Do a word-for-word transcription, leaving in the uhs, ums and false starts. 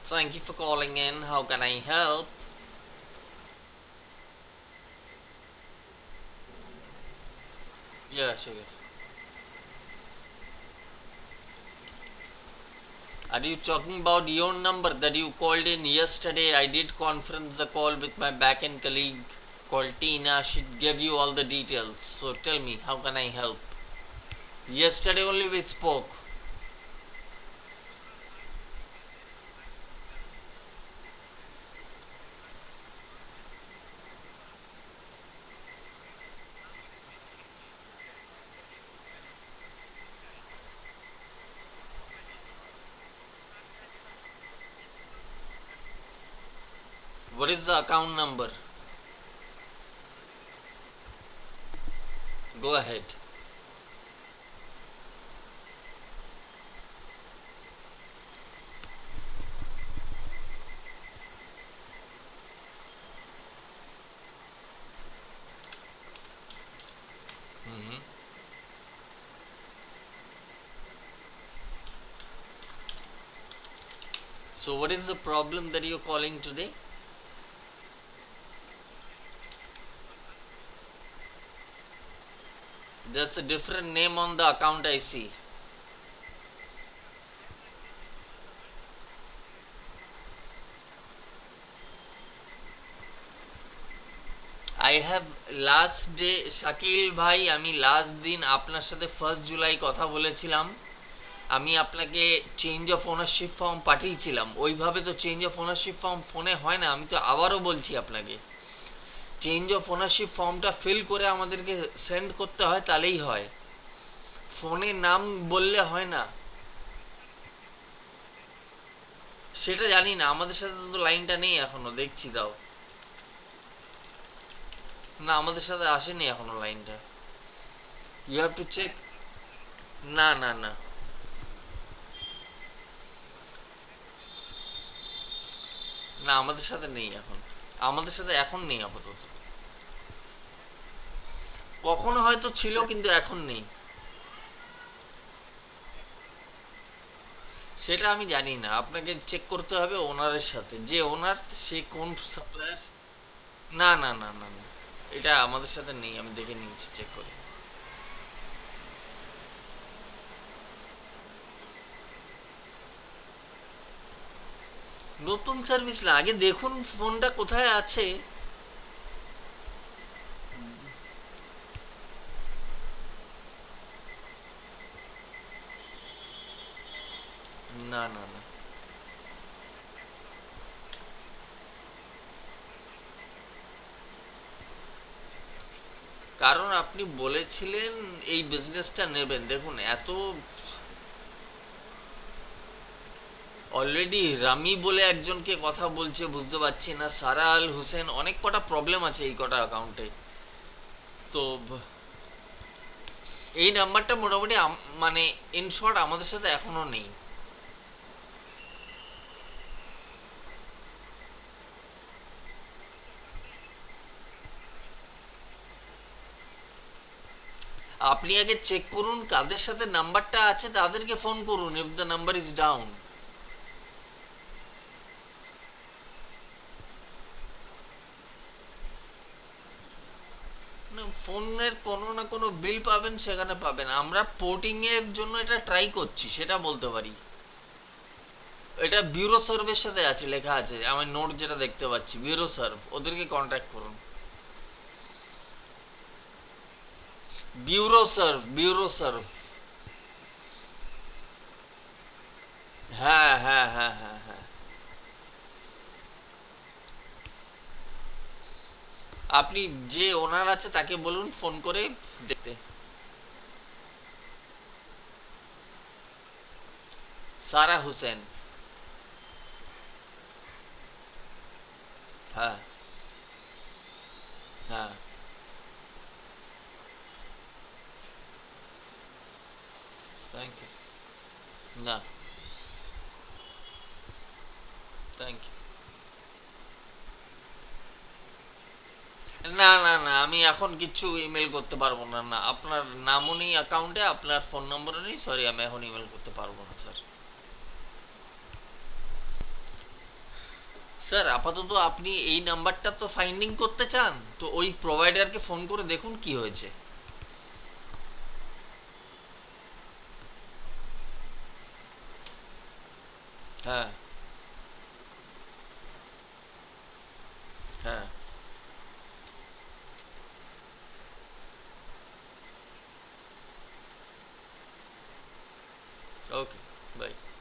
Thank you for calling in. How can I help? Yeah, sure. Are you talking about your number that you called in yesterday? I did conference the call with my backend colleague called Tina. She gave you all the details. So tell me, how can I help? Yesterday only we spoke. What is the account number? Go ahead. hmm So what is the problem that you're calling today? That's a different name on the account I see. I have last day Shakil ভাই, আমি last দিন আপনার সাথে first July কথা বলেছিলাম। আমি আপনাকে change of ownership form পাঠিয়েছিলাম, ওইভাবে তো চেঞ্জ অফ ওনারশিপ ফর্ম ফোনে হয় না। আমি তো আবারও বলছি আপনাকে, চেঞ্জ অফ ওনারশিপ ফর্মটা ফিল করে আমাদেরকে সেন্ড করতে হয়, তাহলেই হয়। ফোনে নাম বললে হয় না। সেটা জানি না, আমাদের সাথে তো লাইনটা নেই এখনো, দেখছি দাও। না, আমাদের সাথে আসেনি এখনো লাইনটা। You have to check. না না না, না আমাদের সাথে নেই এখন। আমাদের সাথে এখন নেই আপাতত। কখনো হয়তো ছিল কিন্তু এখন নেই। সেটা আমি জানি না, আপনাকে চেক করতে হবে ওনারের সাথে, যে ওনার সে কোন সাপ্লায়ার। না না না না না, এটা আমাদের সাথে নেই, আমি দেখে নিয়েছি চেক করে। নতুন সার্ভিস না, আগে দেখুন ফোনটা কোথায় আছে। না না না, কারণ আপনি বলেছিলেন এই বিজনেসটা নেবেন, দেখুন এত অলরেডি রামি বলে একজনকে কথা বলছে, বুঝতে পারছি না, সারা আল হোসেন, অনেক কটা প্রবলেম আছে এই কটা অ্যাকাউন্টে। তো ব- এই নাম্বারটা মোটামুটি আম- মানে ইন শর্ট আমাদের সাথে এখনো নেই। আপনি আগে চেক করুন কাদের সাথে নাম্বারটা আছে, তাদেরকে ফোন করুন if the number is down. ফোনের কোনো না কোনো বিল পাবেন, সেখানে পাবেন। আমরা পোর্টিং এর জন্য এটা ট্রাই করছি, সেটা বলতে পারি। এটা ব্যুরো সার্ভের সাথে আছে, লেখা আছে আমার নোট যেটা দেখতে পাচ্ছি, ব্যুরো সার্ভ, ওদেরকে কন্ট্যাক্ট করুন। Bureau serve, bureau serve. হ্যাঁ হ্যাঁ হ্যাঁ হ্যাঁ হ্যাঁ। আপনি যে ওনার আছে তাকে বলুন ফোন করে দেখতে। সারা হোসেন। হ্যাঁ হ্যাঁ। Thank you. না, থ্যাংক ইউ। না না না, আমি এখন কিছু ইমেল করতে পারবো না। না, আপনার নামও নেই অ্যাকাউন্টে, আপনার ফোন নম্বরও নেই, সরি, আমি এখন ইমেল করতে পারবো না স্যার। স্যার আপাতত আপনি এই নাম্বারটা তো ফাইন্ডিং করতে চান, তো ওই প্রোভাইডারকে ফোন করে দেখুন কি হয়েছে। হ্যাঁ, হ্যাঁ, ওকে, বাই।